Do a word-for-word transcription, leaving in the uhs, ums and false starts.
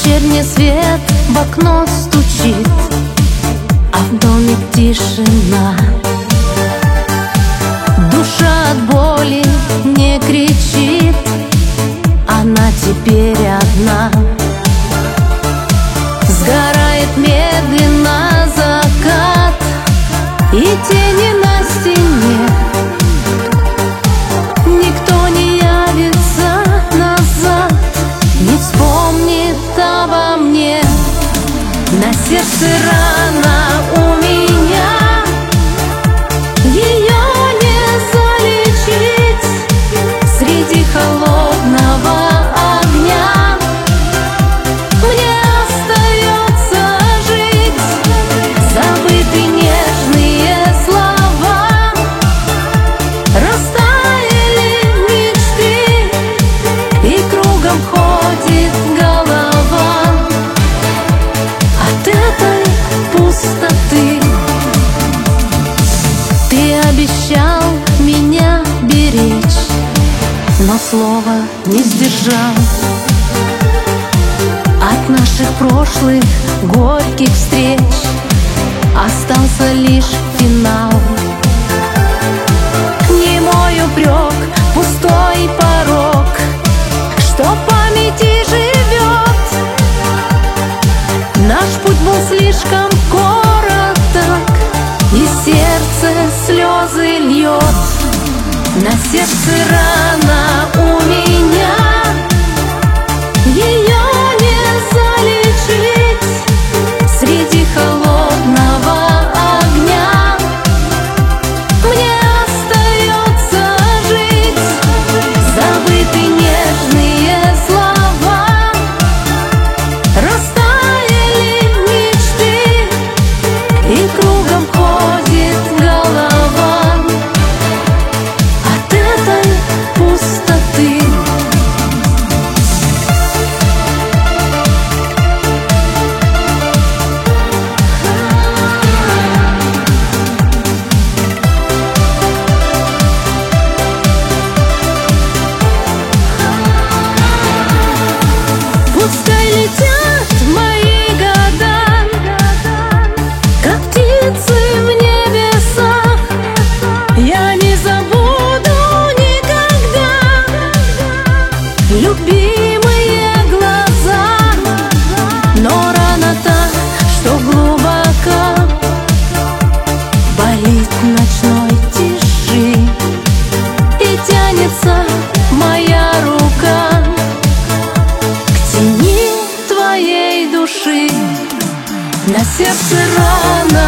Вечерний свет в окно стучит, а в доме тишина. Душа от боли не кричит, она теперь одна. Сгорает медленно закат, и тени на стене. Никто не явится назад, не вспомнит обо мне. На сердце рана у меня, ее не залечить. Среди холодного огня мне остается жить. Забыты нежные слова, растаяли мечты, и кругом ходит голова от этой пустоты. Ты обещал меня беречь, но слова не сдержал. От наших прошлых горьких встреч остался лишь финал. Не мой упрек, пустой порог, что в памяти живет. Наш путь был слишком короток, и сердце слезы льет. На сердце рана у меня, ее не залечить. Среди холодного огня мне остается жить. Забыты нежные слова, растаяли мечты, и кругом ходит голова от этой пустоты. Пускай летят мои года, как птицы в небесах. Я не забуду никогда любимые глаза. Но рана та, что глубоко болит в ночной тиши, и тянется моя рука к тени твоей души. На сердце рана